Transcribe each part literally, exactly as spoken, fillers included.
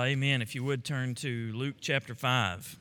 amen. If you would turn to Luke chapter five.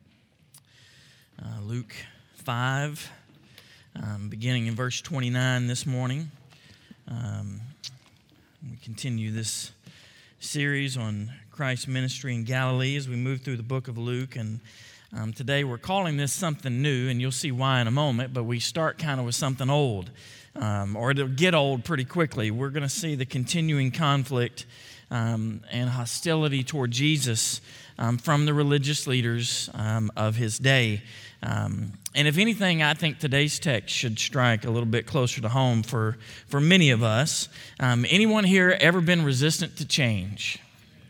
Uh, Luke five, um, beginning in verse twenty-nine this morning. Um, we continue this series on Christ's ministry in Galilee as we move through the book of Luke. And um, today we're calling this something new, and you'll see why in a moment, but we start kind of with something old, um, or it'll get old pretty quickly. We're going to see the continuing conflict Um, and hostility toward Jesus um, from the religious leaders um, of his day. Um, and if anything, I think today's text should strike a little bit closer to home for, for many of us. Um, anyone here ever been resistant to change?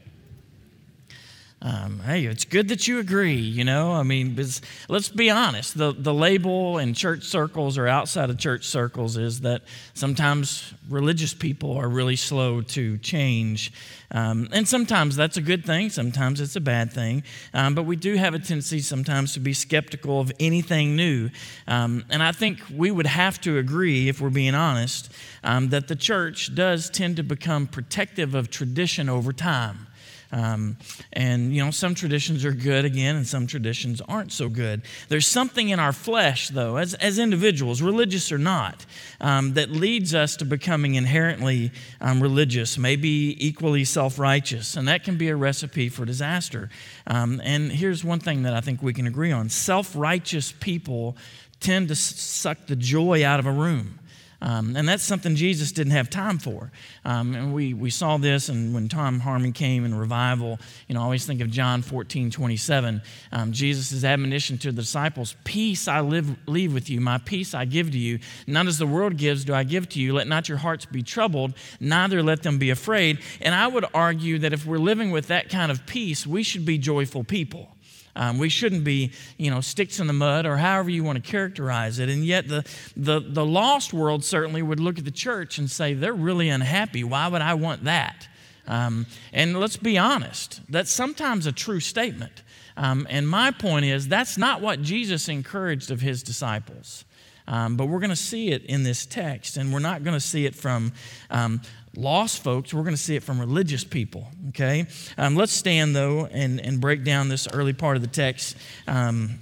Um, hey, it's good that you agree, you know. I mean, let's be honest. The, the label in church circles or outside of church circles is that sometimes religious people are really slow to change. Um, and sometimes that's a good thing. Sometimes it's a bad thing. Um, but we do have a tendency sometimes to be skeptical of anything new. Um, and I think we would have to agree, if we're being honest, um, that the church does tend to become protective of tradition over time. Um, and, you know, some traditions are good again, and some traditions aren't so good. There's something in our flesh, though, as, as individuals, religious or not, um, that leads us to becoming inherently um, religious, maybe equally self-righteous, and that can be a recipe for disaster. Um, and here's one thing that I think we can agree on. Self-righteous people tend to suck the joy out of a room. Um, and that's something Jesus didn't have time for. Um, and we, we saw this, and when Tom Harmon came in revival, you know, I always think of John fourteen twenty-seven. Um, Jesus' admonition to the disciples, peace I live, leave with you, my peace I give to you. Not as the world gives do I give to you. Let not your hearts be troubled, neither let them be afraid. And I would argue that if we're living with that kind of peace, we should be joyful people. Um, we shouldn't be, you know, sticks in the mud or however you want to characterize it. And yet the, the, the lost world certainly would look at the church and say, they're really unhappy. Why would I want that? Um, and let's be honest, that's sometimes a true statement. Um, and my point is, that's not what Jesus encouraged of his disciples. Um, but we're going to see it in this text, and we're not going to see it from um, lost folks. We're going to see it from religious people, okay? Um, let's stand, though, and, and break down this early part of the text. Um,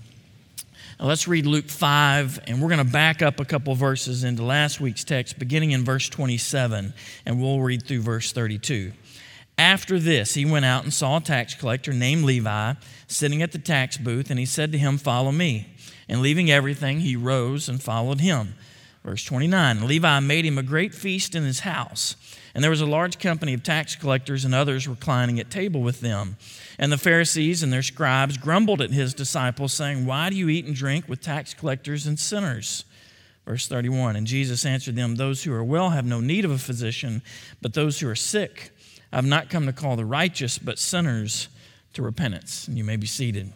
let's read Luke five, and we're going to back up a couple verses into last week's text, beginning in verse twenty-seven, and we'll read through verse thirty-two. After this, he went out and saw a tax collector named Levi sitting at the tax booth, and he said to him, "Follow me." And leaving everything, he rose and followed him. Verse twenty-nine, Levi made him a great feast in his house, and there was a large company of tax collectors and others reclining at table with them. And the Pharisees and their scribes grumbled at his disciples, saying, "Why do you eat and drink with tax collectors and sinners?" Verse thirty-one, and Jesus answered them, "Those who are well have no need of a physician, but those who are sick. I have not come to call the righteous, but sinners to repentance." And you may be seated.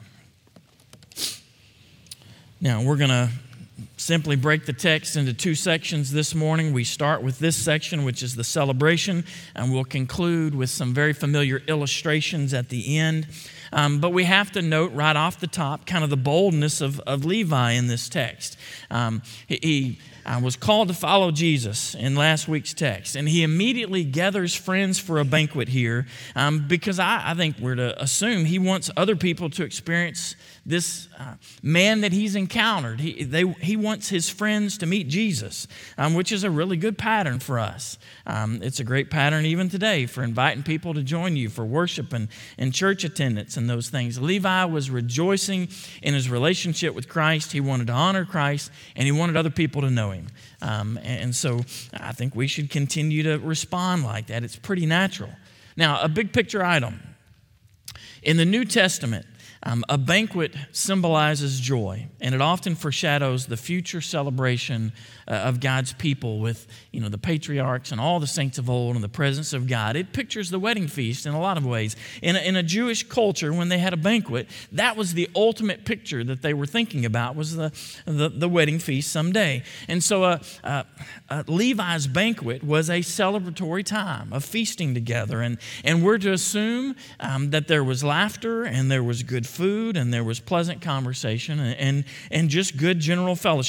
Now, we're going to simply break the text into two sections this morning. We start with this section, which is the celebration, and we'll conclude with some very familiar illustrations at the end. Um, but we have to note right off the top kind of the boldness of, of Levi in this text. Um, he he uh, was called to follow Jesus in last week's text, and he immediately gathers friends for a banquet here um, because I, I think we're to assume he wants other people to experience this uh, man that he's encountered. He, they, he wants his friends to meet Jesus, um, which is a really good pattern for us. Um, it's a great pattern even today for inviting people to join you for worship and, and church attendance and those things. Levi was rejoicing in his relationship with Christ. He wanted to honor Christ, and he wanted other people to know him. Um, and so I think we should continue to respond like that. It's pretty natural. Now, a big picture item. In the New Testament, Um, a banquet symbolizes joy, and it often foreshadows the future celebration uh, of God's people with, you know, the patriarchs and all the saints of old and the presence of God. It pictures the wedding feast in a lot of ways. In a, in a Jewish culture, when they had a banquet, that was the ultimate picture that they were thinking about, was the, the, the wedding feast someday. And so uh, uh, uh, Levi's banquet was a celebratory time of feasting together, and, and we're to assume um, that there was laughter and there was good food and there was pleasant conversation and, and, and just good general fellowship.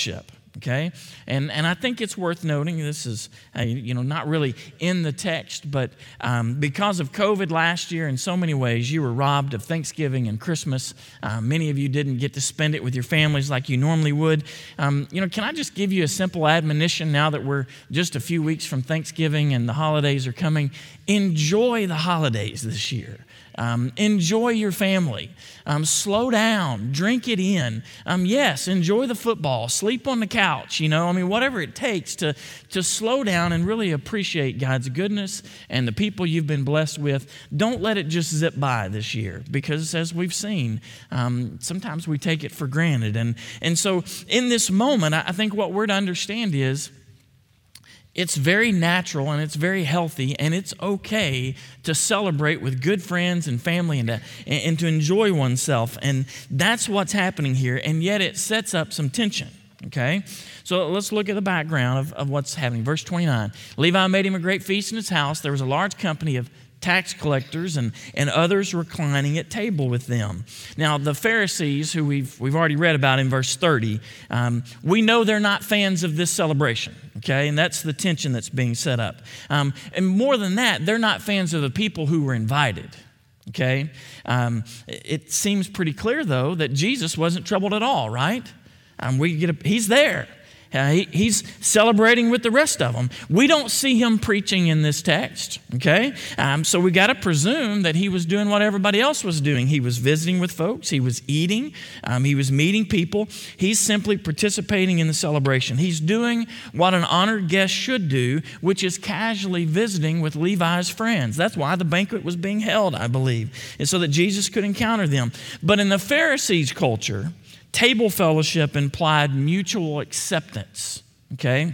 Okay, and and I think it's worth noting, this is, uh, you know, not really in the text, but um, because of COVID last year, in so many ways, you were robbed of Thanksgiving and Christmas. Uh, many of you didn't get to spend it with your families like you normally would. Um, you know, can I just give you a simple admonition now that we're just a few weeks from Thanksgiving and the holidays are coming? Enjoy the holidays this year. Um, enjoy your family. Um, slow down. Drink it in. Um, yes, enjoy the football. Sleep on the couch. You know, I mean, whatever it takes to, to slow down and really appreciate God's goodness and the people you've been blessed with. Don't let it just zip by this year, because as we've seen, um, sometimes we take it for granted. And, and so in this moment, I think what we're to understand is, it's very natural and it's very healthy, and it's okay to celebrate with good friends and family and to, and to enjoy oneself. And that's what's happening here, and yet it sets up some tension, okay? So let's look at the background of, of what's happening. Verse twenty-nine, Levi made him a great feast in his house. There was a large company of tax collectors and, and others reclining at table with them. Now, the Pharisees, who we've, we've already read about in verse thirty, um, we know they're not fans of this celebration, okay? And that's the tension that's being set up. Um, and more than that, they're not fans of the people who were invited, okay? Um, it seems pretty clear, though, that Jesus wasn't troubled at all, right? Um, we get a, he's there. Uh, he, he's celebrating with the rest of them. We don't see him preaching in this text, okay? Um, so we got to presume that he was doing what everybody else was doing. He was visiting with folks. He was eating. Um, he was meeting people. He's simply participating in the celebration. He's doing what an honored guest should do, which is casually visiting with Levi's friends. That's why the banquet was being held, I believe, and so that Jesus could encounter them. But in the Pharisees' culture, table fellowship implied mutual acceptance, okay?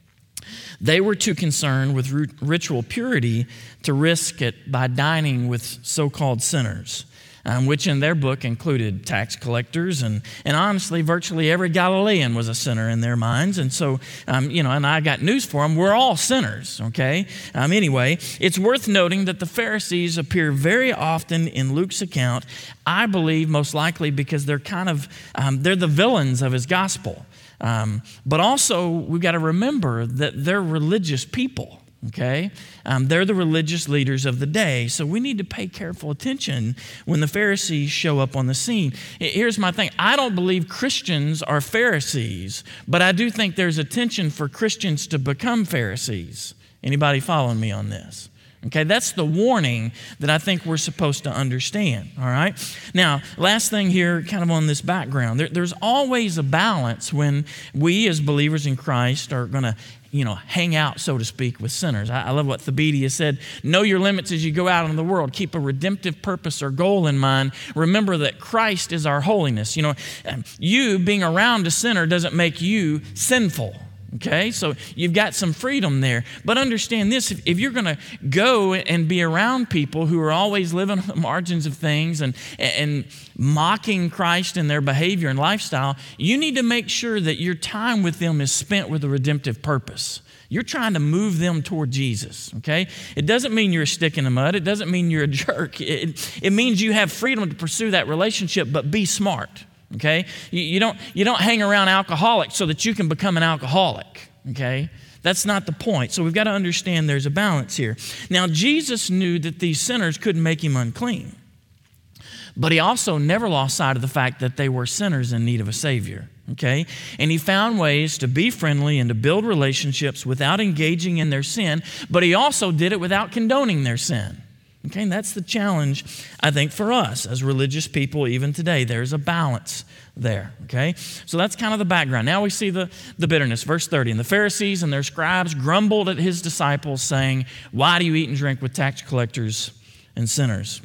They were too concerned with ritual purity to risk it by dining with so-called sinners, um, which in their book included tax collectors, and, and honestly, virtually every Galilean was a sinner in their minds. And so, um, you know, and I got news for them, we're all sinners, okay? Um, anyway, it's worth noting that the Pharisees appear very often in Luke's account, I believe most likely because they're kind of, um, they're the villains of his gospel. Um, but also, we've got to remember that they're religious people. Okay? Um, they're the religious leaders of the day, so we need to pay careful attention when the Pharisees show up on the scene. Here's my thing. I don't believe Christians are Pharisees, but I do think there's a tension for Christians to become Pharisees. Anybody following me on this? Okay, that's the warning that I think we're supposed to understand, all right? Now, last thing here, kind of on this background, there, there's always a balance when we as believers in Christ are going to, you know, hang out, so to speak, with sinners. I, I love what Thabiti said. Know your limits as you go out into the world. Keep a redemptive purpose or goal in mind. Remember that Christ is our holiness. You know, you being around a sinner doesn't make you sinful. Okay, so you've got some freedom there. But understand this, if, if you're going to go and be around people who are always living on the margins of things and, and mocking Christ in their behavior and lifestyle, you need to make sure that your time with them is spent with a redemptive purpose. You're trying to move them toward Jesus, okay? It doesn't mean you're a stick in the mud. It doesn't mean you're a jerk. It, it means you have freedom to pursue that relationship, but be smart. Okay, you, you don't you don't hang around alcoholics so that you can become an alcoholic. Okay, that's not the point. So we've got to understand there's a balance here. Now Jesus knew that these sinners couldn't make him unclean, but he also never lost sight of the fact that they were sinners in need of a Savior. Okay, and he found ways to be friendly and to build relationships without engaging in their sin, but he also did it without condoning their sin. Okay, and that's the challenge, I think, for us as religious people even today. There's a balance there, okay? So that's kind of the background. Now we see the, the bitterness. Verse thirty, and the Pharisees and their scribes grumbled at his disciples, saying, why do you eat and drink with tax collectors and sinners?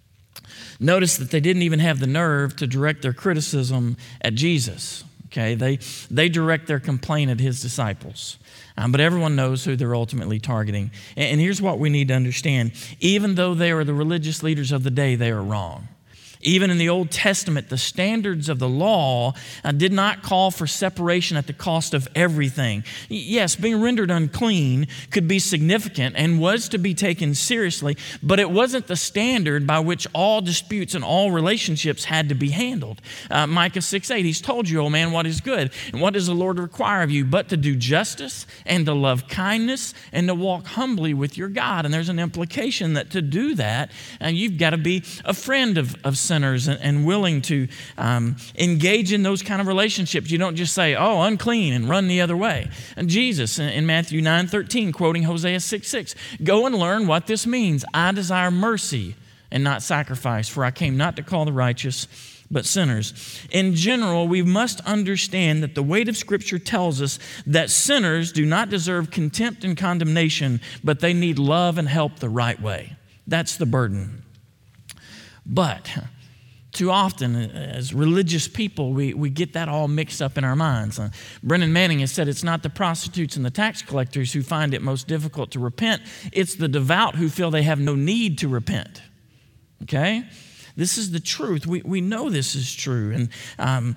Notice that they didn't even have the nerve to direct their criticism at Jesus, okay? They, they direct their complaint at his disciples. Um, but everyone knows who they're ultimately targeting. And, and here's what we need to understand. Even though they are the religious leaders of the day, they are wrong. Even in the Old Testament, the standards of the law uh, did not call for separation at the cost of everything. Yes, being rendered unclean could be significant and was to be taken seriously, but it wasn't the standard by which all disputes and all relationships had to be handled. Uh, Micah six eight, he's told you, O man, what is good, and what does the Lord require of you, but to do justice and to love kindness and to walk humbly with your God. And there's an implication that to do that, and you've got to be a friend of, of sinners and, and willing to um, engage in those kind of relationships. You don't just say, oh, unclean, and run the other way. And Jesus in, in Matthew nine thirteen, quoting Hosea six six, go and learn what this means. I desire mercy and not sacrifice, for I came not to call the righteous, but sinners. In general, we must understand that the weight of Scripture tells us that sinners do not deserve contempt and condemnation, but they need love and help the right way. That's the burden. But too often, as religious people, we, we get that all mixed up in our minds. Uh, Brennan Manning has said it's not the prostitutes and the tax collectors who find it most difficult to repent. It's the devout who feel they have no need to repent. Okay? This is the truth. We, we know this is true. And um,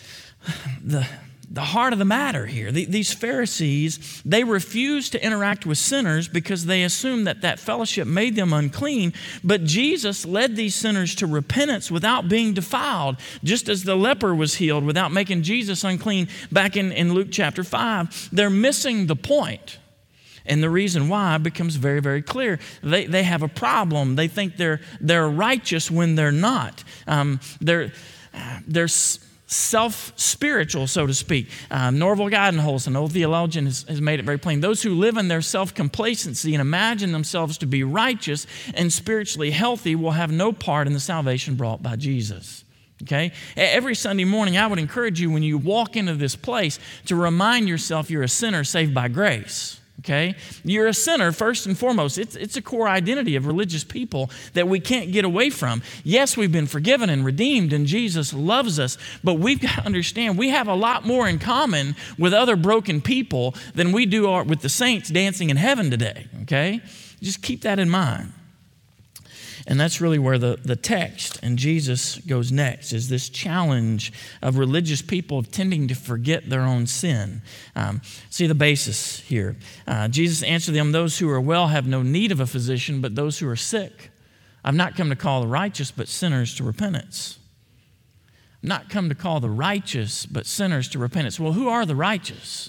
the... The heart of the matter here, the, these Pharisees, they refused to interact with sinners because they assumed that that fellowship made them unclean, but Jesus led these sinners to repentance without being defiled, just as the leper was healed without making Jesus unclean back in, in Luke chapter five. They're missing the point. And the reason why becomes very, very clear. They, they have a problem. They think they're, they're righteous when they're not. Um, they're, they're self-spiritual, so to speak. Um, Norval Guidenholz, an old theologian, has, has made it very plain. Those who live in their self-complacency and imagine themselves to be righteous and spiritually healthy will have no part in the salvation brought by Jesus. Okay? Every Sunday morning, I would encourage you when you walk into this place to remind yourself you're a sinner saved by grace. Okay? You're a sinner first and foremost. It's, it's a core identity of religious people that we can't get away from. Yes, we've been forgiven and redeemed, and Jesus loves us, but we've got to understand we have a lot more in common with other broken people than we do with the saints dancing in heaven today. Okay? Just keep that in mind. And that's really where the, the text and Jesus goes next, is this challenge of religious people tending to forget their own sin. Um, see the basis here. Uh, Jesus answered them, those who are well have no need of a physician, but those who are sick. I've not come to call the righteous, but sinners to repentance. I've not come to call the righteous, but sinners to repentance. Well, who are the righteous?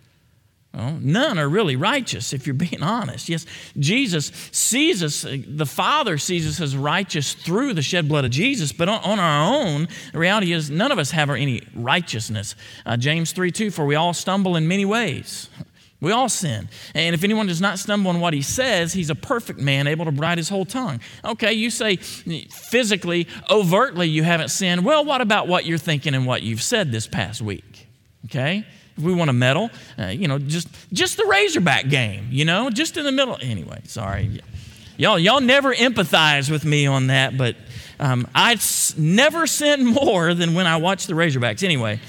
Well, none are really righteous, if you're being honest. Yes, Jesus sees us, the Father sees us as righteous through the shed blood of Jesus, but on, on our own, the reality is none of us have any righteousness. Uh, James three two, for we all stumble in many ways. We all sin. And if anyone does not stumble in what he says, he's a perfect man, able to bridle his whole tongue. Okay, you say physically, overtly, you haven't sinned. Well, what about what you're thinking and what you've said this past week? Okay? If we want to meddle, uh, you know, just just the Razorback game, you know, just in the middle. Anyway, sorry. Y'all, y'all never empathize with me on that, but um, I s- never sin more than when I watch the Razorbacks. Anyway,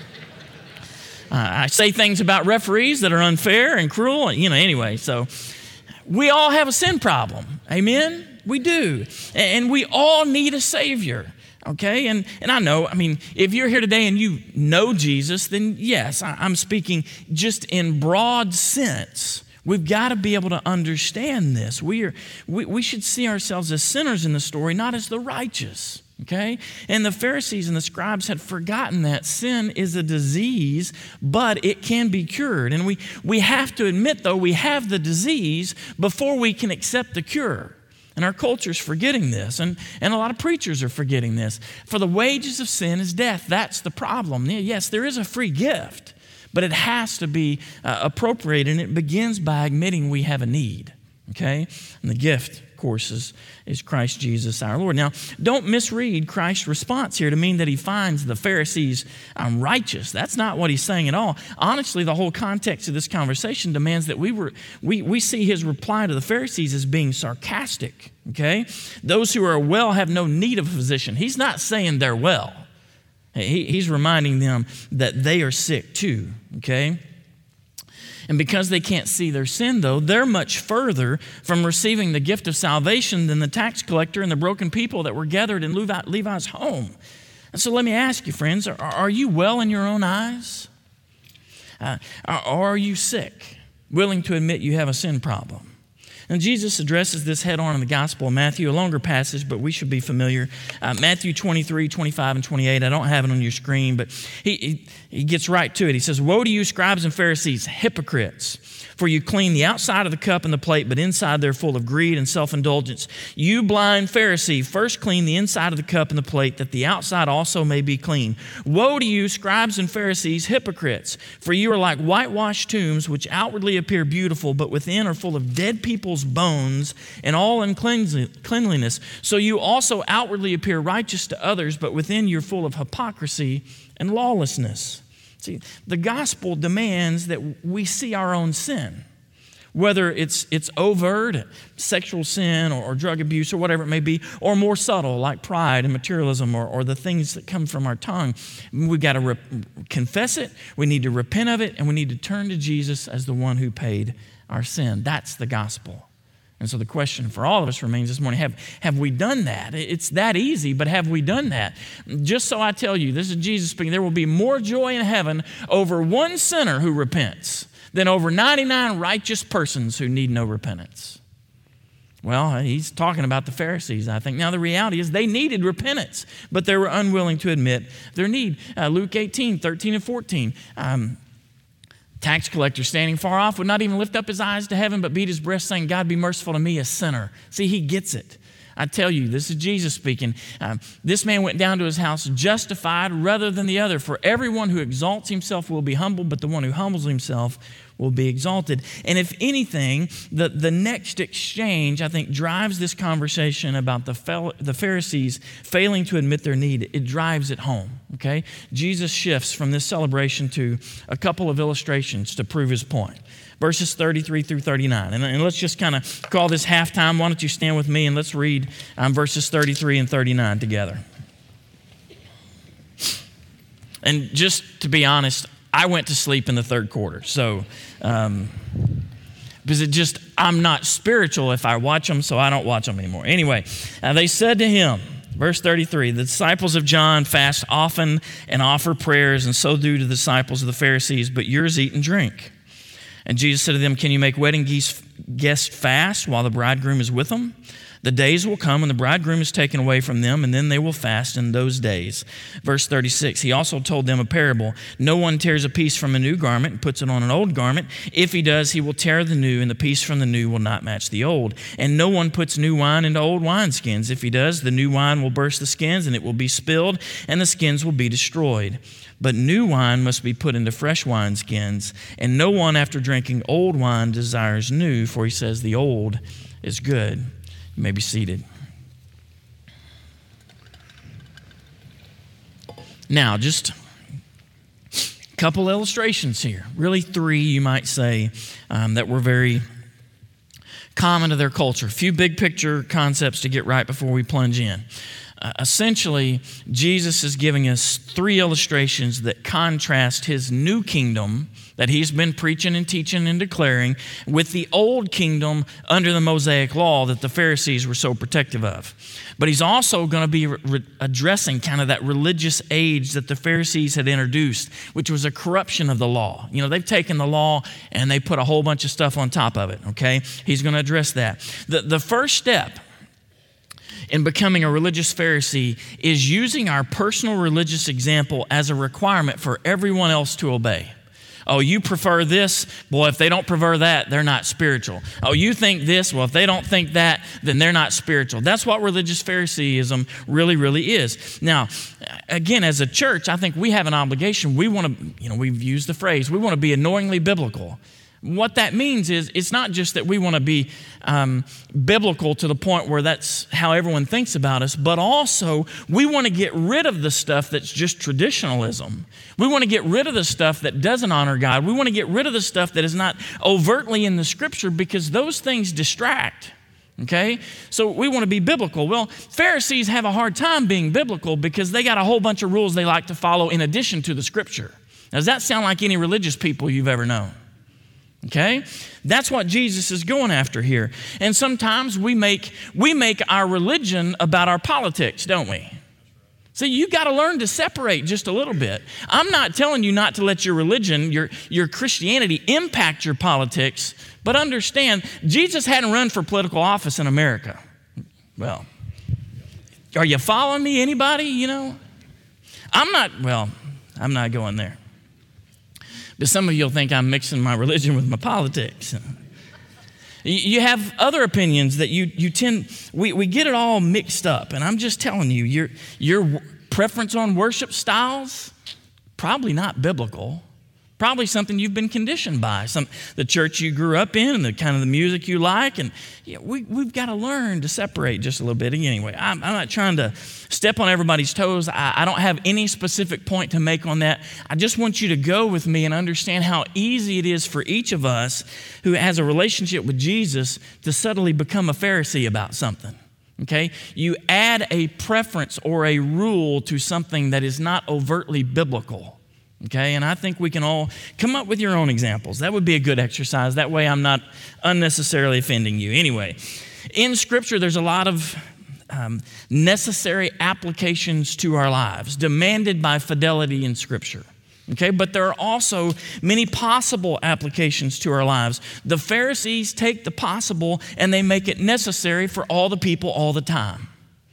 uh, I say things about referees that are unfair and cruel, you know, anyway. So we all have a sin problem. Amen? We do. And we all need a Savior. Okay, and, and I know, I mean, if you're here today and you know Jesus, then yes, I, I'm speaking just in broad sense. We've got to be able to understand this. We, are, we, we should see ourselves as sinners in the story, not as the righteous. Okay? And the Pharisees and the scribes had forgotten that sin is a disease, but it can be cured. And we, we have to admit, though, we have the disease before we can accept the cure. And our culture's forgetting this, and, and a lot of preachers are forgetting this. For the wages of sin is death. That's the problem. Yes, there is a free gift, but it has to be uh, appropriated, and it begins by admitting we have a need, okay? And the gift, of course, is, is Christ Jesus our Lord. Now, don't misread Christ's response here to mean that he finds the Pharisees um, righteous. That's not what he's saying at all. Honestly, the whole context of this conversation demands that we were we, we see his reply to the Pharisees as being sarcastic, okay? Those who are well have no need of a physician. He's not saying they're well. He, he's reminding them that they are sick too, okay? And because they can't see their sin, though, they're much further from receiving the gift of salvation than the tax collector and the broken people that were gathered in Levi, Levi's home. And so let me ask you, friends, are, are you well in your own eyes? Uh, or are you sick, willing to admit you have a sin problem? And Jesus addresses this head on in the Gospel of Matthew, a longer passage, but we should be familiar. Uh, Matthew twenty-three, twenty-five, and twenty-eight. I don't have it on your screen, but he, he, he gets right to it. He says, "Woe to you, scribes and Pharisees, hypocrites! For you clean the outside of the cup and the plate, but inside they're full of greed and self-indulgence. You blind Pharisee, first clean the inside of the cup and the plate, that the outside also may be clean. Woe to you, scribes and Pharisees, hypocrites! For you are like whitewashed tombs, which outwardly appear beautiful, but within are full of dead people's bones and all uncleanliness. So you also outwardly appear righteous to others, but within you're full of hypocrisy and lawlessness." See, the gospel demands that we see our own sin, whether it's it's overt, sexual sin or, or drug abuse or whatever it may be, or more subtle like pride and materialism or, or the things that come from our tongue. We've got to re- confess it, we need to repent of it, and we need to turn to Jesus as the one who paid our sin. That's the gospel. And so the question for all of us remains this morning, have, have we done that? It's that easy, but have we done that? Just so I tell you, this is Jesus speaking, there will be more joy in heaven over one sinner who repents than over ninety-nine righteous persons who need no repentance. Well, he's talking about the Pharisees, I think. Now, the reality is they needed repentance, but they were unwilling to admit their need. Uh, Luke eighteen, thirteen and fourteen. Um, Tax collector standing far off would not even lift up his eyes to heaven, but beat his breast, saying, "God, be merciful to me, a sinner." See, he gets it. I tell you, this is Jesus speaking. Uh, this man went down to his house justified rather than the other. For everyone who exalts himself will be humbled, but the one who humbles himself will be exalted. And if anything, the, the next exchange, I think, drives this conversation about the, fel- the Pharisees failing to admit their need. It drives it home, okay? Jesus shifts from this celebration to a couple of illustrations to prove his point. Verses thirty-three through thirty-nine. And, and let's just kind of call this halftime. Why don't you stand with me and let's read um, verses thirty-three and thirty-nine together. And just to be honest, I went to sleep in the third quarter. So, um, because it just, I'm not spiritual if I watch them, so I don't watch them anymore. Anyway, uh, they said to him, verse thirty-three, "The disciples of John fast often and offer prayers, and so do the disciples of the Pharisees, but yours eat and drink." And Jesus said to them, "Can you make wedding guests fast while the bridegroom is with them? The days will come when the bridegroom is taken away from them, and then they will fast in those days." Verse thirty-six, he also told them a parable. "No one tears a piece from a new garment and puts it on an old garment. If he does, he will tear the new, and the piece from the new will not match the old. And no one puts new wine into old wineskins. If he does, the new wine will burst the skins, and it will be spilled, and the skins will be destroyed. But new wine must be put into fresh wineskins, and no one after drinking old wine desires new, for he says the old is good." You may be seated. Now, just a couple illustrations here. Really three, you might say, um, that were very common to their culture. A few big picture concepts to get right before we plunge in. Uh, essentially, Jesus is giving us three illustrations that contrast his new kingdom that he's been preaching and teaching and declaring with the old kingdom under the Mosaic law that the Pharisees were so protective of. But he's also going to be re- addressing kind of that religious age that the Pharisees had introduced, which was a corruption of the law. You know, they've taken the law and they put a whole bunch of stuff on top of it, okay? He's going to address that. The, the first step in becoming a religious Pharisee is using our personal religious example as a requirement for everyone else to obey. Oh, you prefer this? Boy, if they don't prefer that, they're not spiritual. Oh, you think this? Well, if they don't think that, then they're not spiritual. That's what religious Phariseeism really, really is. Now, again, as a church, I think we have an obligation. We want to, you know, we've used the phrase, we want to be annoyingly biblical. What that means is it's not just that we want to be um, biblical to the point where that's how everyone thinks about us, but also we want to get rid of the stuff that's just traditionalism. We want to get rid of the stuff that doesn't honor God. We want to get rid of the stuff that is not overtly in the Scripture because those things distract. Okay? So we want to be biblical. Well, Pharisees have a hard time being biblical because they got a whole bunch of rules they like to follow in addition to the Scripture. Now, does that sound like any religious people you've ever known? Okay? That's what Jesus is going after here. And sometimes we make we make our religion about our politics, don't we? So you got to learn to separate just a little bit. I'm not telling you not to let your religion, your, your Christianity impact your politics, but understand, Jesus hadn't run for political office in America. Well, are you following me, anybody, you know? I'm not, well, I'm not going there. But some of you will think I'm mixing my religion with my politics. You have other opinions that you you tend, we, we get it all mixed up. And I'm just telling you, your, your preference on worship styles, probably not biblical. Probably something you've been conditioned by, some the church you grew up in and the kind of the music you like. And you know, we, we've got to learn to separate just a little bit. Anyway, I'm, I'm not trying to step on everybody's toes. I, I don't have any specific point to make on that. I just want you to go with me and understand how easy it is for each of us who has a relationship with Jesus to subtly become a Pharisee about something. Okay? You add a preference or a rule to something that is not overtly biblical. Okay, and I think we can all come up with your own examples. That would be a good exercise. That way I'm not unnecessarily offending you. Anyway, in Scripture, there's a lot of um, necessary applications to our lives demanded by fidelity in Scripture. Okay, but there are also many possible applications to our lives. The Pharisees take the possible and they make it necessary for all the people all the time.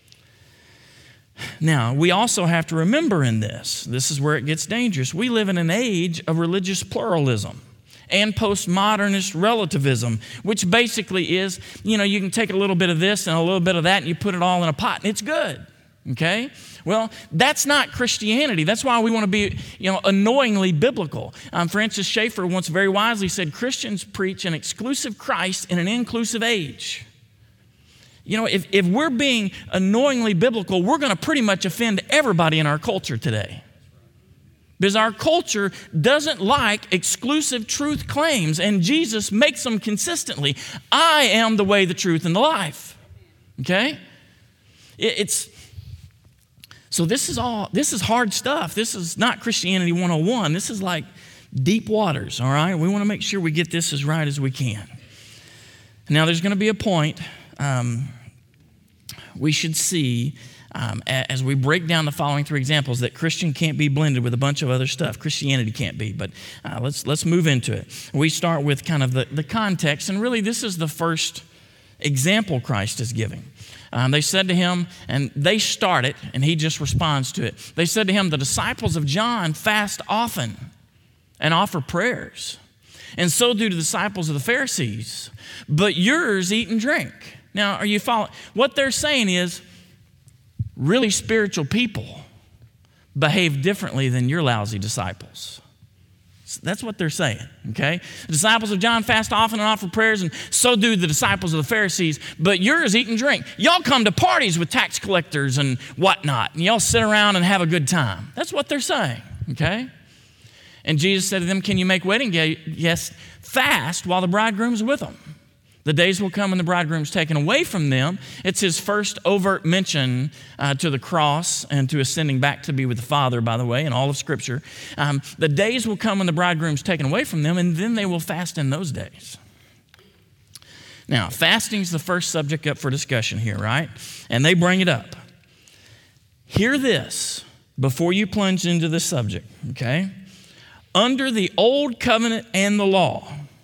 Now, we also have to remember in this, this is where it gets dangerous. We live in an age of religious pluralism and postmodernist relativism, which basically is, you know, you can take a little bit of this and a little bit of that and you put it all in a pot and it's good, okay? Well, that's not Christianity. That's why we want to be, you know, annoyingly biblical. Um, Francis Schaeffer once very wisely said, Christians preach an exclusive Christ in an inclusive age. You know, if, if we're being annoyingly biblical, we're going to pretty much offend everybody in our culture today. Because our culture doesn't like exclusive truth claims, and Jesus makes them consistently. I am the way, the truth, and the life. Okay? It, it's so this is all, this is hard stuff. This is not Christianity one oh one. This is like deep waters, all right? We want to make sure we get this as right as we can. Now, there's going to be a point Um, we should see um, as we break down the following three examples that Christian can't be blended with a bunch of other stuff. Christianity can't be, but uh, let's let's move into it. We start with kind of the, the context, and really this is the first example Christ is giving. Um, they said to him, and they start it, and he just responds to it. They said to him, the disciples of John fast often and offer prayers, and so do the disciples of the Pharisees, but yours eat and drink. Now, are you following? What they're saying is really spiritual people behave differently than your lousy disciples. That's what they're saying, okay? The disciples of John fast often and offer prayers, and so do the disciples of the Pharisees, but yours eat and drink. Y'all come to parties with tax collectors and whatnot, and y'all sit around and have a good time. That's what they're saying, okay? And Jesus said to them, can you make wedding guests fast while the bridegroom's with them? The days will come when the bridegroom's taken away from them. It's his first overt mention uh, to the cross and to ascending back to be with the Father, by the way, in all of Scripture. Um, the days will come when the bridegroom's taken away from them, and then they will fast in those days. Now, fasting's the first subject up for discussion here, right? And they bring it up. Hear this before you plunge into this subject, okay? Under the old covenant and the law,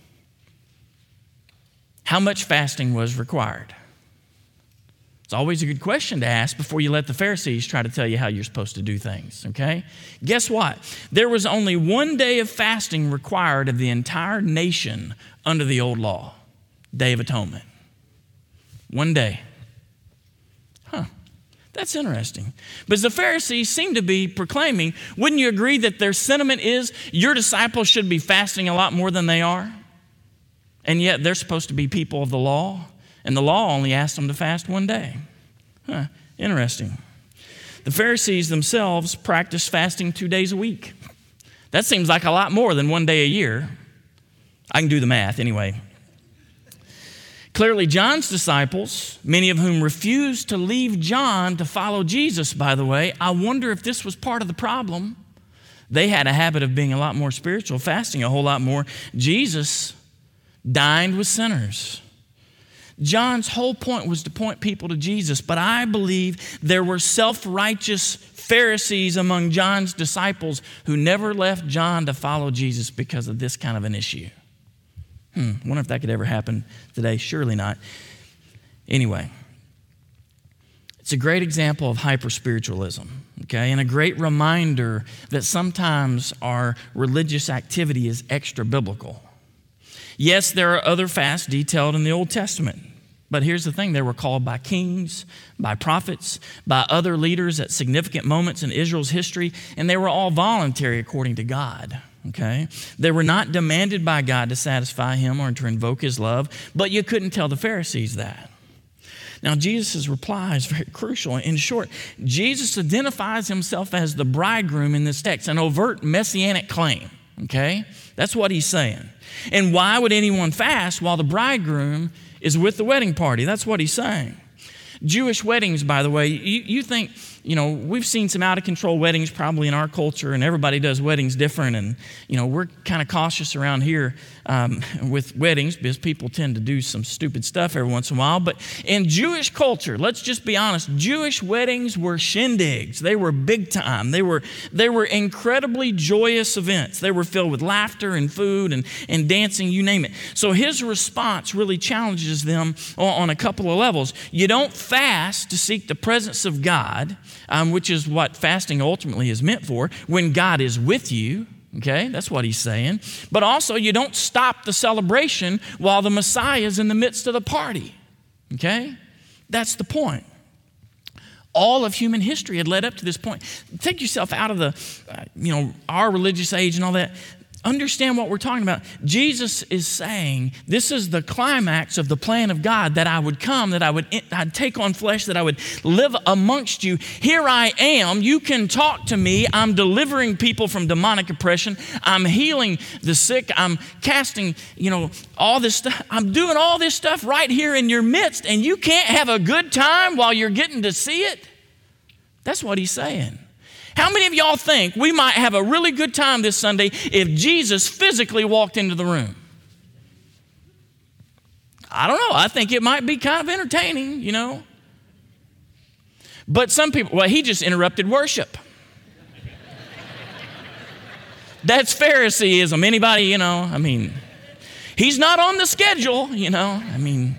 how much fasting was required? It's always a good question to ask before you let the Pharisees try to tell you how you're supposed to do things, okay? Guess what? There was only one day of fasting required of the entire nation under the old law, Day of Atonement. One day. Huh. That's interesting. But the Pharisees seem to be proclaiming, wouldn't you agree that their sentiment is your disciples should be fasting a lot more than they are? And yet they're supposed to be people of the law, and the law only asked them to fast one day. Huh, interesting. The Pharisees themselves practiced fasting two days a week. That seems like a lot more than one day a year. I can do the math anyway. Clearly, John's disciples, many of whom refused to leave John to follow Jesus, by the way, I wonder if this was part of the problem. They had a habit of being a lot more spiritual, fasting a whole lot more. Jesus dined with sinners. John's whole point was to point people to Jesus, but I believe there were self-righteous Pharisees among John's disciples who never left John to follow Jesus because of this kind of an issue. Hmm, wonder if that could ever happen today. Surely not. Anyway, it's a great example of hyper-spiritualism, okay, and a great reminder that sometimes our religious activity is extra-biblical. Yes, there are other fasts detailed in the Old Testament, but here's the thing. They were called by kings, by prophets, by other leaders at significant moments in Israel's history, and they were all voluntary according to God, okay? They were not demanded by God to satisfy him or to invoke his love, but you couldn't tell the Pharisees that. Now, Jesus' reply is very crucial. In short, Jesus identifies himself as the bridegroom in this text, an overt messianic claim, okay? That's what he's saying. And why would anyone fast while the bridegroom is with the wedding party? That's what he's saying. Jewish weddings, by the way, you, you think, you know, we've seen some out-of-control weddings probably in our culture, and everybody does weddings different, and, you know, we're kind of cautious around here um, with weddings because people tend to do some stupid stuff every once in a while. But in Jewish culture, let's just be honest, Jewish weddings were shindigs. They were big time. They were, they were incredibly joyous events. They were filled with laughter and food and, and dancing, you name it. So his response really challenges them on, on a couple of levels. You don't fast to seek the presence of God, Um, which is what fasting ultimately is meant for, when God is with you, okay? That's what he's saying. But also, you don't stop the celebration while the Messiah is in the midst of the party, okay? That's the point. All of human history had led up to this point. Take yourself out of the, uh, you know, our religious age and all that. Understand what we're talking about. Jesus is saying this is the climax of the plan of God, that I would come, that I would I'd take on flesh, that I would live amongst you. Here I am. You can talk to me. I'm delivering people from demonic oppression. I'm healing the sick. I'm casting, you know, all this stuff. I'm doing all this stuff right here in your midst, and you can't have a good time while you're getting to see it? That's what he's saying. How many of y'all think we might have a really good time this Sunday if Jesus physically walked into the room? I don't know. I think it might be kind of entertaining, you know. But some people, well, he just interrupted worship. That's Phariseeism. Anybody, you know, I mean, he's not on the schedule, you know, I mean.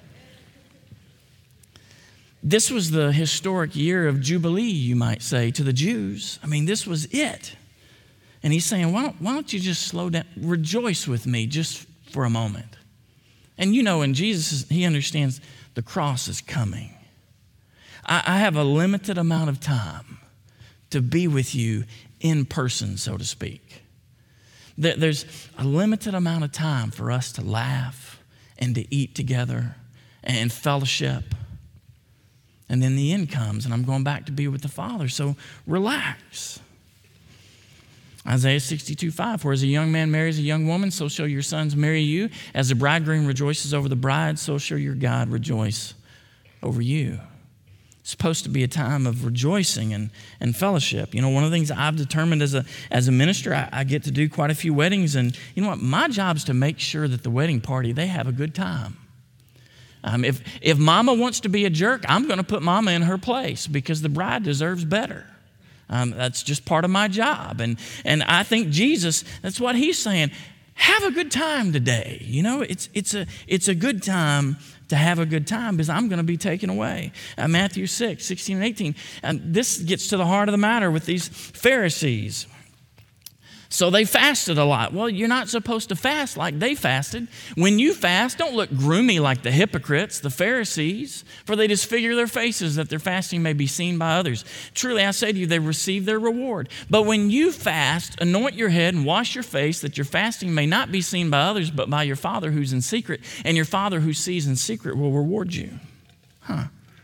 This was the historic year of Jubilee, you might say, to the Jews. I mean, this was it. And he's saying, why don't, why don't you just slow down, rejoice with me just for a moment. And you know, in Jesus, he understands the cross is coming. I, I have a limited amount of time to be with you in person, so to speak. There, there's a limited amount of time for us to laugh and to eat together and fellowship. And then the end comes, and I'm going back to be with the Father. So relax. Isaiah sixty-two five, for as a young man marries a young woman, so shall your sons marry you. As the bridegroom rejoices over the bride, so shall your God rejoice over you. It's supposed to be a time of rejoicing and, and fellowship. You know, one of the things I've determined as a, as a minister, I, I get to do quite a few weddings. And you know what? My job is to make sure that the wedding party, they have a good time. Um, if, if mama wants to be a jerk, I'm going to put mama in her place because the bride deserves better. Um, that's just part of my job. And, and I think Jesus, that's what he's saying. Have a good time today. You know, it's, it's, a, it's a good time to have a good time because I'm going to be taken away. Uh, Matthew six, sixteen and eighteen. And this gets to the heart of the matter with these Pharisees. So they fasted a lot. Well, you're not supposed to fast like they fasted. When you fast, don't look groomy like the hypocrites, the Pharisees, for they disfigure their faces that their fasting may be seen by others. Truly, I say to you, they receive their reward. But when you fast, anoint your head and wash your face, that your fasting may not be seen by others, but by your Father who's in secret. And your Father who sees in secret will reward you. Huh.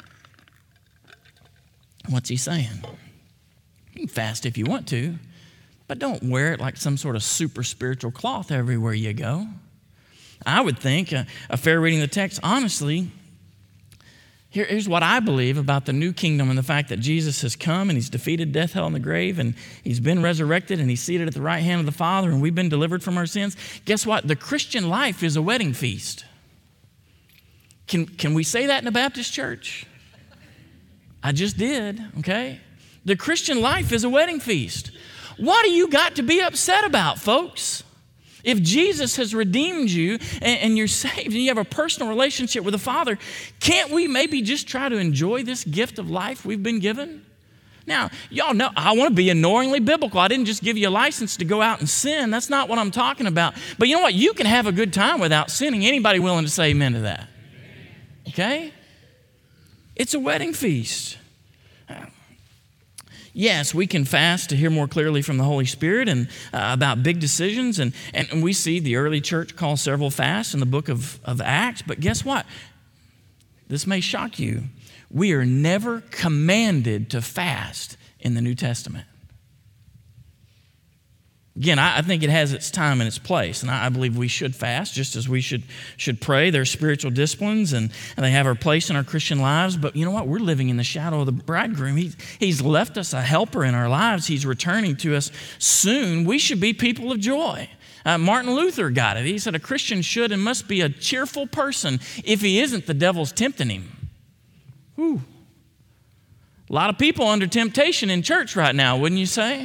What's he saying? You can fast if you want to, but don't wear it like some sort of super spiritual cloth everywhere you go. I would think a, a fair reading of the text, honestly, Here, here's what I believe about the new kingdom and the fact that Jesus has come and he's defeated death, hell, and the grave, and he's been resurrected and he's seated at the right hand of the Father, and we've been delivered from our sins. Guess what? The Christian life is a wedding feast. Can, can we say that in a Baptist church? I just did, okay? The Christian life is a wedding feast. What do you got to be upset about, folks? If Jesus has redeemed you and, and you're saved and you have a personal relationship with the Father, can't we maybe just try to enjoy this gift of life we've been given? Now, y'all know I want to be annoyingly biblical. I didn't just give you a license to go out and sin. That's not what I'm talking about. But you know what? You can have a good time without sinning. Anybody willing to say amen to that? Okay? It's a wedding feast. Yes, we can fast to hear more clearly from the Holy Spirit and uh, about big decisions. And, and we see the early church call several fasts in the book of, of Acts. But guess what? This may shock you. We are never commanded to fast in the New Testament. Again, I, I think it has its time and its place, and I, I believe we should fast just as we should, should pray. They're spiritual disciplines, and, and they have our place in our Christian lives. But you know what? We're living in the shadow of the bridegroom. He, he's left us a helper in our lives. He's returning to us soon. We should be people of joy. Uh, Martin Luther got it. He said a Christian should and must be a cheerful person. If he isn't, the devil's tempting him. Whew. A lot of people under temptation in church right now, wouldn't you say?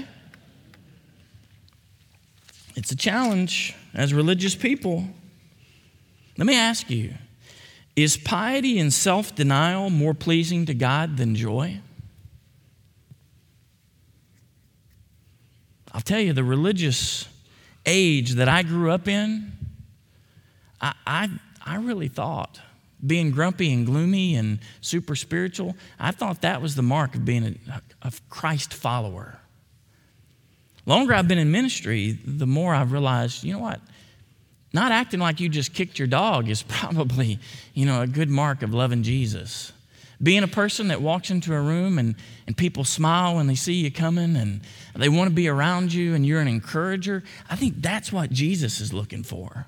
It's a challenge as religious people. Let me ask you, is piety and self-denial more pleasing to God than joy? I'll tell you, the religious age that I grew up in, I, I, I really thought being grumpy and gloomy and super spiritual, I thought that was the mark of being a, a Christ follower. The longer I've been in ministry, the more I've realized, you know what? Not acting like you just kicked your dog is probably, you know, a good mark of loving Jesus. Being a person that walks into a room and, and people smile when they see you coming and they want to be around you and you're an encourager, I think that's what Jesus is looking for.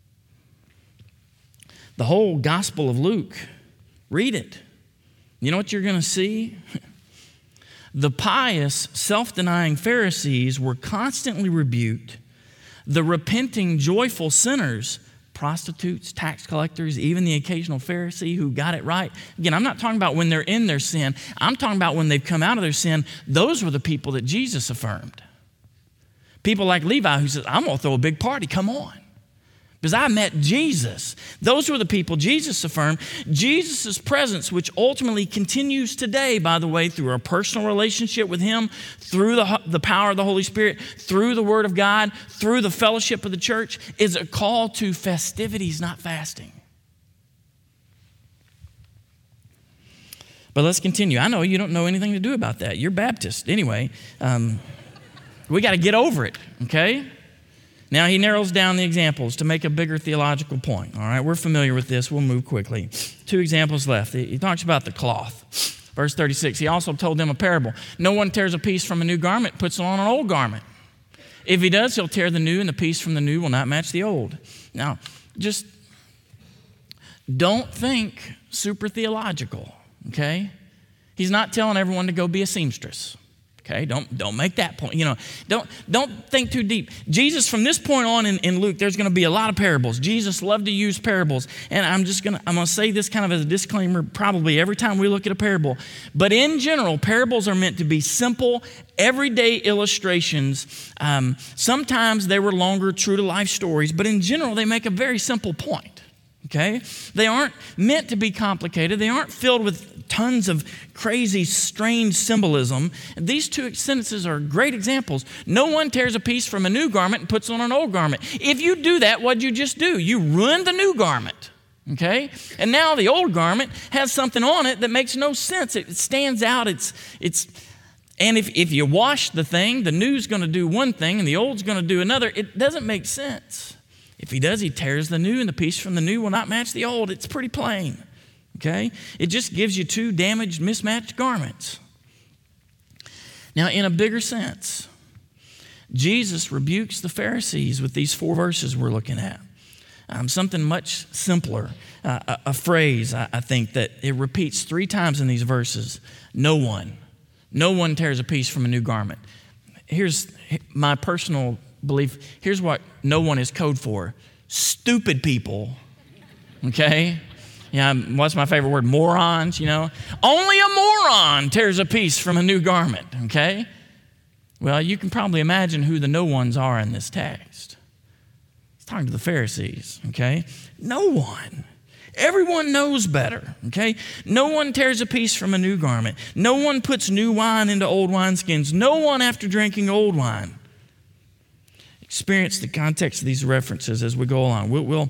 The whole Gospel of Luke, read it. You know what you're going to see? The pious, self-denying Pharisees were constantly rebuked. The repenting, joyful sinners, prostitutes, tax collectors, even the occasional Pharisee who got it right. Again, I'm not talking about when they're in their sin. I'm talking about when they've come out of their sin. Those were the people that Jesus affirmed. People like Levi who says, I'm going to throw a big party, come on. Because I met Jesus. Those were the people Jesus affirmed. Jesus' presence, which ultimately continues today, by the way, through our personal relationship with Him, through the, the power of the Holy Spirit, through the Word of God, through the fellowship of the church, is a call to festivities, not fasting. But let's continue. I know you don't know anything to do about that. You're Baptist. Anyway, um, we got to get over it, okay? Now he narrows down the examples to make a bigger theological point. All right, we're familiar with this. We'll move quickly. Two examples left. He talks about the cloth. Verse thirty-six, he also told them a parable. No one tears a piece from a new garment, puts it on an old garment. If he does, he'll tear the new, and the piece from the new will not match the old. Now, just don't think super theological, okay? He's not telling everyone to go be a seamstress. Okay, don't, don't make that point. You know, don't, don't think too deep. Jesus, from this point on in, in Luke, there's going to be a lot of parables. Jesus loved to use parables. And I'm just going to, I'm going to say this kind of as a disclaimer probably every time we look at a parable. But in general, parables are meant to be simple, everyday illustrations. Um, sometimes they were longer, true-to-life stories. But in general, they make a very simple point. Okay? They aren't meant to be complicated. They aren't filled with tons of crazy, strange symbolism. These two sentences are great examples. No one tears a piece from a new garment and puts on an old garment. If you do that, what'd you just do? You ruined the new garment. Okay? And now the old garment has something on it that makes no sense. It stands out. It's, it's, and if, if you wash the thing, the new's going to do one thing and the old's going to do another. It doesn't make sense. If he does, he tears the new, and the piece from the new will not match the old. It's pretty plain, okay? It just gives you two damaged, mismatched garments. Now, in a bigger sense, Jesus rebukes the Pharisees with these four verses we're looking at. Um, something much simpler, uh, a, a phrase I, I think that it repeats three times in these verses. No one. No one tears a piece from a new garment. Here's my personal belief. Here's what no one is code for. Stupid people, okay? Yeah, what's my favorite word? Morons, you know? Only a moron tears a piece from a new garment, okay? Well, you can probably imagine who the no ones are in this text. He's talking to the Pharisees, okay? No one. Everyone knows better, okay? No one tears a piece from a new garment. No one puts new wine into old wineskins. No one after drinking old wine. Experience the context of these references as we go along. We'll, we'll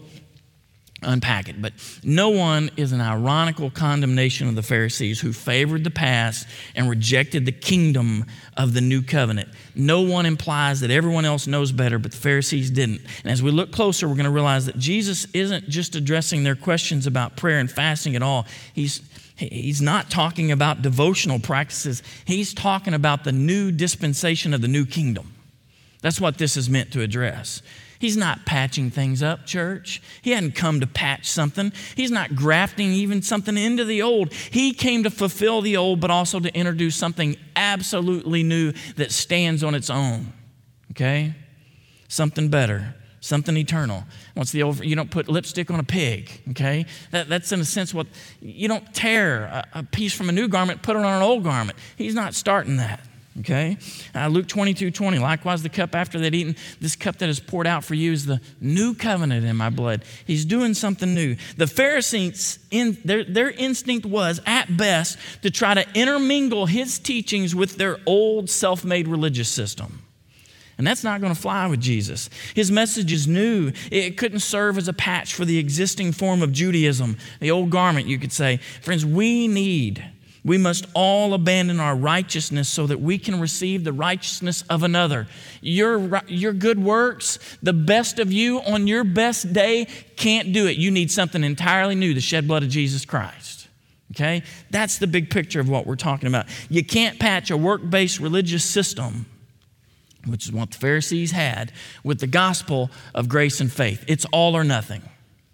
unpack it. But no one is an ironical condemnation of the Pharisees who favored the past and rejected the kingdom of the new covenant. No one implies that everyone else knows better, but the Pharisees didn't. And as we look closer, we're going to realize that Jesus isn't just addressing their questions about prayer and fasting at all. He's He's not talking about devotional practices. He's talking about the new dispensation of the new kingdom. That's what this is meant to address. He's not patching things up, church. He hadn't come to patch something. He's not grafting even something into the old. He came to fulfill the old, but also to introduce something absolutely new that stands on its own, okay? Something better, something eternal. What's the old, you don't put lipstick on a pig, okay? That, that's in a sense what, you don't tear a, a piece from a new garment, put it on an old garment. He's not starting that. Okay? Uh, Luke twenty-two twenty, likewise the cup after they'd eaten, this cup that is poured out for you is the new covenant in my blood. He's doing something new. The Pharisees, in, their, their instinct was, at best, to try to intermingle his teachings with their old self-made religious system. And that's not going to fly with Jesus. His message is new. It couldn't serve as a patch for the existing form of Judaism, the old garment, you could say. Friends, we need... We must all abandon our righteousness so that we can receive the righteousness of another. Your, your good works, the best of you on your best day can't do it. You need something entirely new, the shed blood of Jesus Christ. Okay? That's the big picture of what we're talking about. You can't patch a work-based religious system, which is what the Pharisees had, with the gospel of grace and faith. It's all or nothing.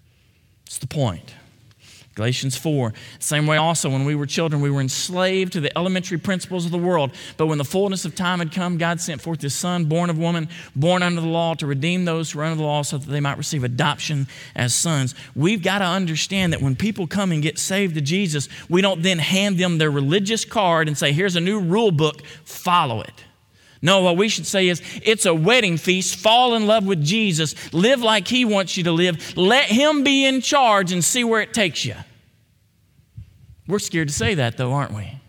It's the point. Galatians four, same way also when we were children, we were enslaved to the elementary principles of the world. But when the fullness of time had come, God sent forth his son, born of woman, born under the law, to redeem those who are under the law so that they might receive adoption as sons. We've got to understand that when people come and get saved to Jesus, we don't then hand them their religious card and say, here's a new rule book, follow it. No, what we should say is, it's a wedding feast. Fall in love with Jesus. Live like he wants you to live. Let him be in charge and see where it takes you. We're scared to say that, though, aren't we?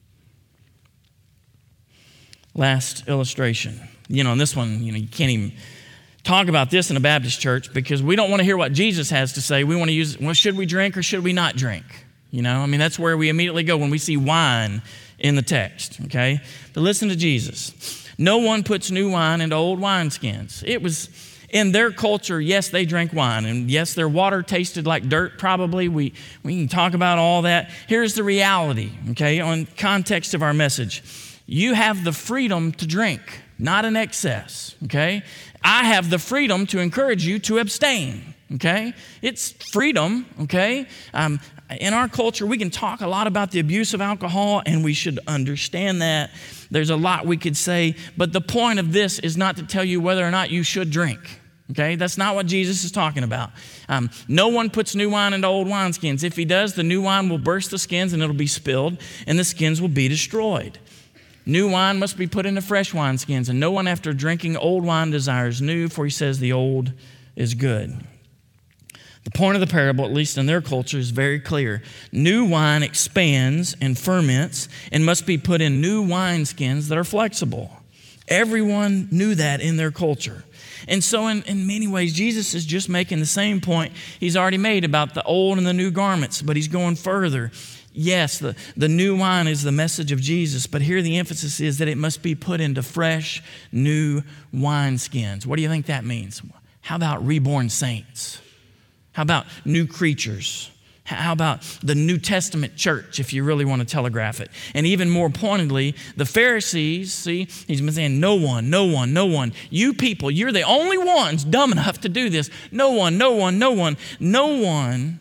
Last illustration. You know, in this one, you know, you can't even talk about this in a Baptist church because we don't want to hear what Jesus has to say. We want to use, well, should we drink or should we not drink? You know, I mean, that's where we immediately go when we see wine in the text, okay? But listen to Jesus. No one puts new wine into old wineskins. It was in their culture, yes, they drank wine, and yes, their water tasted like dirt, probably. We, we can talk about all that. Here's the reality, okay, on context of our message. You have the freedom to drink, not in excess, okay? I have the freedom to encourage you to abstain, okay? It's freedom, okay? Um, in our culture, we can talk a lot about the abuse of alcohol, and we should understand that. There's a lot we could say, but the point of this is not to tell you whether or not you should drink, okay? That's not what Jesus is talking about. Um, no one puts new wine into old wineskins. If he does, the new wine will burst the skins, and it'll be spilled, and the skins will be destroyed. New wine must be put into fresh wineskins, and no one after drinking old wine desires new, for he says the old is good. The point of the parable, at least in their culture, is very clear. New wine expands and ferments and must be put in new wineskins that are flexible. Everyone knew that in their culture. And so in, in many ways, Jesus is just making the same point he's already made about the old and the new garments, but he's going further. Yes, the, the new wine is the message of Jesus, but here the emphasis is that it must be put into fresh, new wineskins. What do you think that means? How about reborn saints? How about new creatures? How about the New Testament church, if you really want to telegraph it? And even more pointedly, the Pharisees, see, he's been saying, no one, no one, no one. You people, you're the only ones dumb enough to do this. No one, no one, no one, no one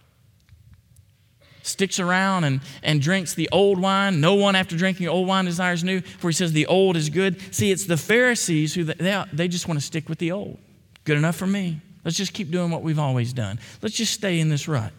sticks around and, and drinks the old wine. No one after drinking old wine desires new, for he says the old is good. See, it's the Pharisees who, they, they just want to stick with the old. Good enough for me. Let's just keep doing what we've always done. Let's just stay in this rut.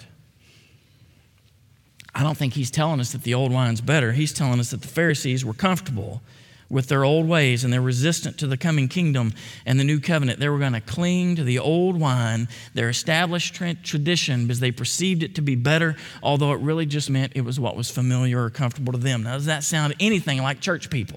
I don't think he's telling us that the old wine's better. He's telling us that the Pharisees were comfortable with their old ways and they're resistant to the coming kingdom and the new covenant. They were going to cling to the old wine, their established tra- tradition, because they perceived it to be better, although it really just meant it was what was familiar or comfortable to them. Now, does that sound anything like church people?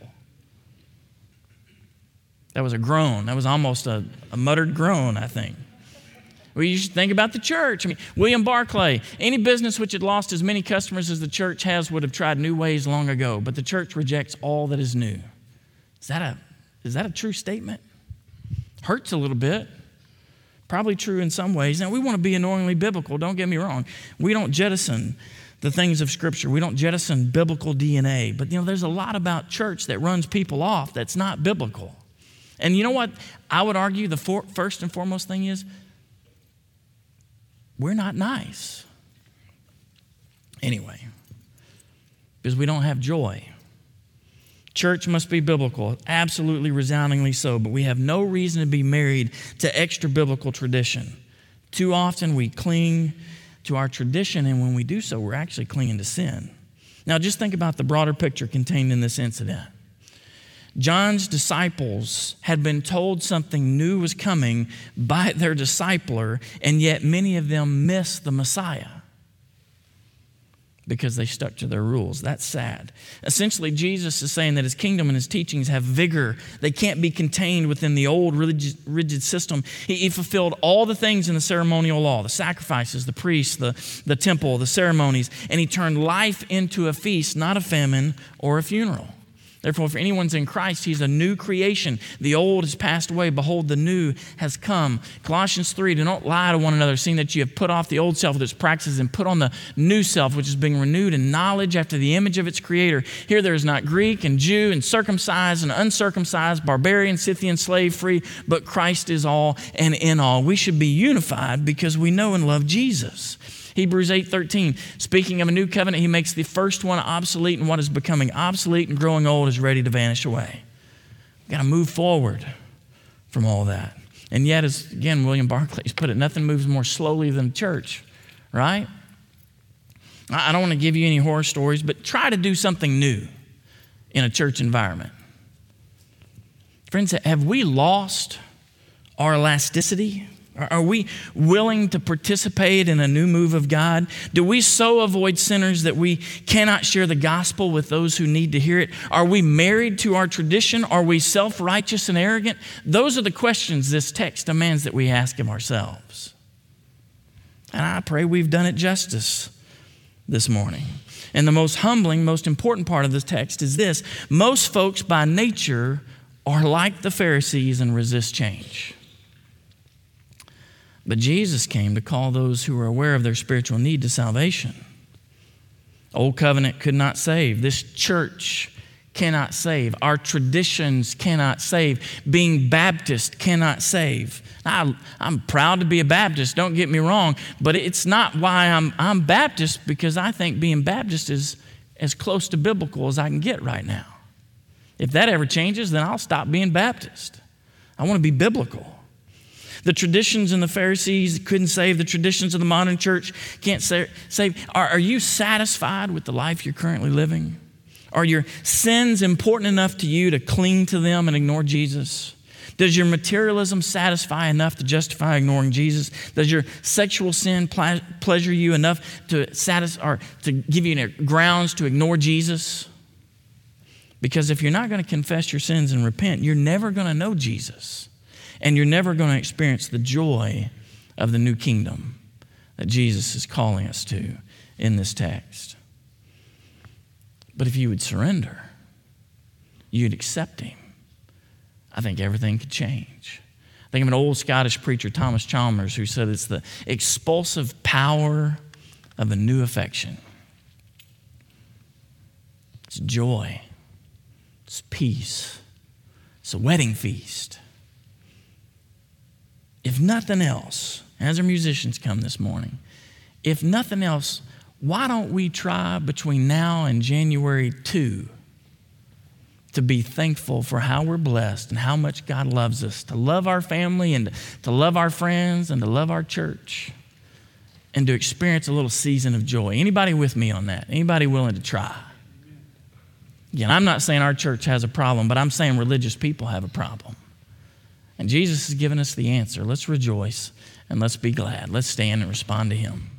That was a groan. That was almost a, a muttered groan, I think. Well, you should think about the church. I mean, William Barclay, any business which had lost as many customers as the church has would have tried new ways long ago, but the church rejects all that is new. Is that a, is that a true statement? Hurts a little bit. Probably true in some ways. Now, we want to be annoyingly biblical. Don't get me wrong. We don't jettison the things of Scripture. We don't jettison biblical D N A. But, you know, there's a lot about church that runs people off that's not biblical. And you know what? I would argue the for, first and foremost thing is, we're not nice. Anyway, because we don't have joy. Church must be biblical, absolutely resoundingly so, but we have no reason to be married to extra biblical tradition. Too often we cling to our tradition, and when we do so, we're actually clinging to sin. Now, just think about the broader picture contained in this incident. John's disciples had been told something new was coming by their discipler, and yet many of them missed the Messiah because they stuck to their rules. That's sad. Essentially, Jesus is saying that his kingdom and his teachings have vigor. They can't be contained within the old rigid, rigid system. He, he fulfilled all the things in the ceremonial law, the sacrifices, the priests, the, the temple, the ceremonies, and he turned life into a feast, not a famine or a funeral. Therefore, if anyone's in Christ, he's a new creation. The old has passed away. Behold, the new has come. Colossians three, do not lie to one another, seeing that you have put off the old self with its practices and put on the new self, which is being renewed in knowledge after the image of its creator. Here there is not Greek and Jew and circumcised and uncircumcised, barbarian, Scythian, slave, free, but Christ is all and in all. We should be unified because we know and love Jesus. Hebrews eight thirteen, speaking of a new covenant, he makes the first one obsolete, and what is becoming obsolete and growing old is ready to vanish away. We've got to move forward from all that. And yet, as again, William Barclay's put it, nothing moves more slowly than church, right? I don't want to give you any horror stories, but try to do something new in a church environment. Friends, have we lost our elasticity? Are we willing to participate in a new move of God? Do we so avoid sinners that we cannot share the gospel with those who need to hear it? Are we married to our tradition? Are we self-righteous and arrogant? Those are the questions this text demands that we ask of ourselves. And I pray we've done it justice this morning. And the most humbling, most important part of this text is this: most folks by nature are like the Pharisees and resist change. But Jesus came to call those who were aware of their spiritual need to salvation. Old covenant could not save. This church cannot save. Our traditions cannot save. Being Baptist cannot save. I, I'm proud to be a Baptist, don't get me wrong, but it's not why I'm, I'm Baptist, because I think being Baptist is as close to biblical as I can get right now. If that ever changes, then I'll stop being Baptist. I want to be biblical. The traditions in the Pharisees couldn't save. The traditions of the modern church can't save. Are, are you satisfied with the life you're currently living? Are your sins important enough to you to cling to them and ignore Jesus? Does your materialism satisfy enough to justify ignoring Jesus? Does your sexual sin ple- pleasure you enough to satisfy or to give you grounds to ignore Jesus? Because if you're not going to confess your sins and repent, you're never going to know Jesus. And you're never going to experience the joy of the new kingdom that Jesus is calling us to in this text. But if you would surrender, you'd accept him, I think everything could change. I think of an old Scottish preacher, Thomas Chalmers, who said it's the expulsive power of a new affection. It's joy. It's peace. It's a wedding feast. If nothing else, as our musicians come this morning, if nothing else, why don't we try between now and January second to be thankful for how we're blessed and how much God loves us, to love our family and to love our friends and to love our church and to experience a little season of joy. Anybody with me on that? Anybody willing to try? Again, I'm not saying our church has a problem, but I'm saying religious people have a problem. And Jesus has given us the answer. Let's rejoice and let's be glad. Let's stand and respond to him.